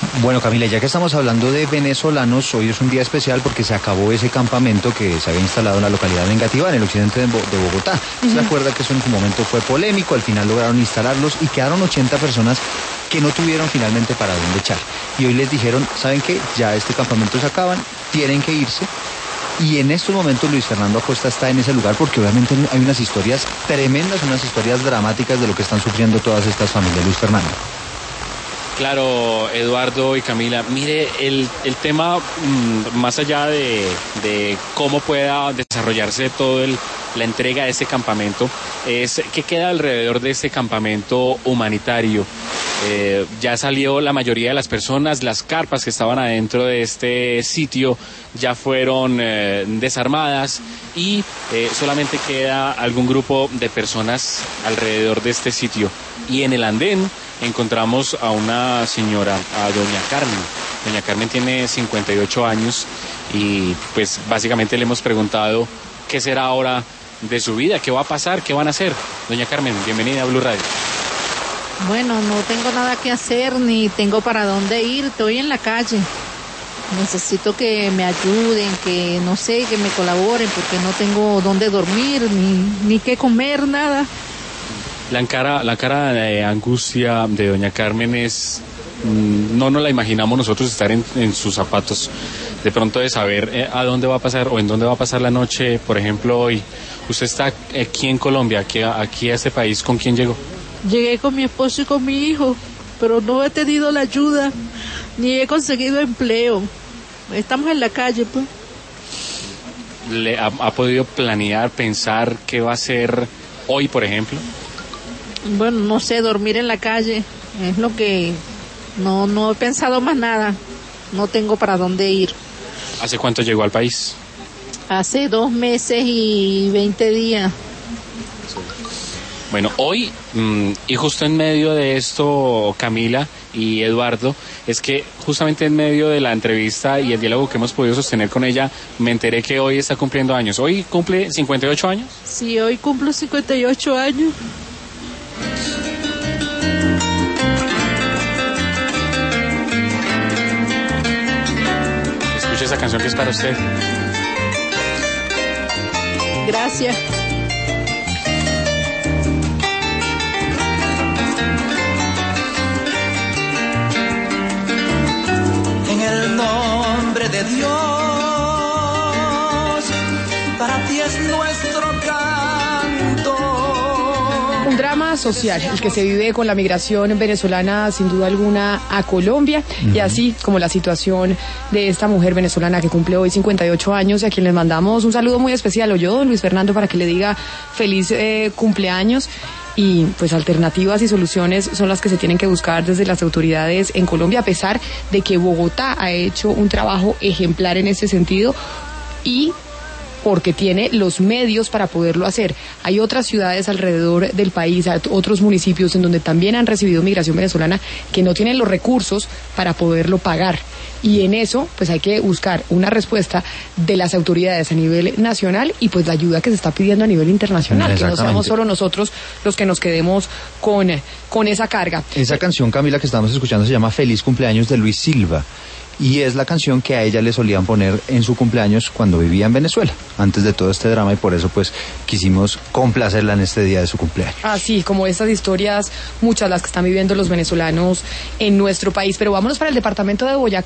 Bueno, Camila, ya que estamos hablando de venezolanos, hoy es un día especial porque se acabó ese campamento que se había instalado en la localidad de Engativá, en el occidente de Bogotá. ¿Se acuerda que eso en su momento fue polémico? Al final lograron instalarlos y quedaron 80 personas que no tuvieron finalmente para dónde echar. Y hoy les dijeron, ¿saben qué? Ya este campamento se acaban, tienen que irse. Y en estos momentos Luis Fernando Acosta está en ese lugar porque obviamente hay unas historias tremendas, unas historias dramáticas de lo que están sufriendo todas estas familias. Luis Fernando. Claro, Eduardo y Camila, mire, el tema, más allá de cómo pueda desarrollarse la entrega de este campamento, es qué queda alrededor de este campamento humanitario. Ya salió la mayoría de las personas, las carpas que estaban adentro de este sitio ya fueron desarmadas y solamente queda algún grupo de personas alrededor de este sitio. Y en el andén encontramos a una señora, a doña Carmen. Doña Carmen tiene 58 años y pues básicamente le hemos preguntado qué será ahora de su vida, qué va a pasar, qué van a hacer. Doña Carmen, bienvenida a Blue Radio. Bueno, no tengo nada que hacer ni tengo para dónde ir, estoy en la calle. Necesito que me ayuden, que no sé, que me colaboren porque no tengo dónde dormir ni qué comer, nada. La cara de angustia de doña Carmen es, no nos la imaginamos nosotros estar en sus zapatos, de pronto de saber a dónde va a pasar o en dónde va a pasar la noche, por ejemplo, hoy. Usted está aquí en Colombia, aquí a este país, ¿con quién llegó? Llegué con mi esposo y con mi hijo, pero no he tenido la ayuda, ni he conseguido empleo. Estamos en la calle, pues. ¿Ha podido planear, pensar qué va a hacer hoy, por ejemplo? Bueno, no sé, dormir en la calle es lo que... No he pensado más nada. No tengo para dónde ir. ¿Hace cuánto llegó al país? Hace 2 meses y 20 días. Bueno, hoy, y justo en medio de esto, Camila y Eduardo, es que justamente en medio de la entrevista y el diálogo que hemos podido sostener con ella, me enteré que hoy está cumpliendo años. ¿Hoy cumple 58 años? Sí, hoy cumplo 58 años. Escuche esa canción que es para usted. Gracias. En el nombre de Dios, para ti es nuestro canto. Un drama social, el que se vive con la migración venezolana, sin duda alguna, a Colombia, y así como la situación de esta mujer venezolana que cumple hoy 58 años, y a quien les mandamos un saludo muy especial, o yo, don Luis Fernando, para que le diga feliz cumpleaños. Y pues alternativas y soluciones son las que se tienen que buscar desde las autoridades en Colombia, a pesar de que Bogotá ha hecho un trabajo ejemplar en este sentido y porque tiene los medios para poderlo hacer. Hay otras ciudades alrededor del país, otros municipios en donde también han recibido migración venezolana que no tienen los recursos para poderlo pagar. Y en eso, pues hay que buscar una respuesta de las autoridades a nivel nacional y pues la ayuda que se está pidiendo a nivel internacional, que no seamos solo nosotros los que nos quedemos con esa carga. Esa canción, Camila, que estamos escuchando se llama Feliz Cumpleaños de Luis Silva. Y es la canción que a ella le solían poner en su cumpleaños cuando vivía en Venezuela, antes de todo este drama, y por eso pues quisimos complacerla en este día de su cumpleaños. Así, como estas historias, muchas las que están viviendo los venezolanos en nuestro país. Pero vámonos para el departamento de Boyacá.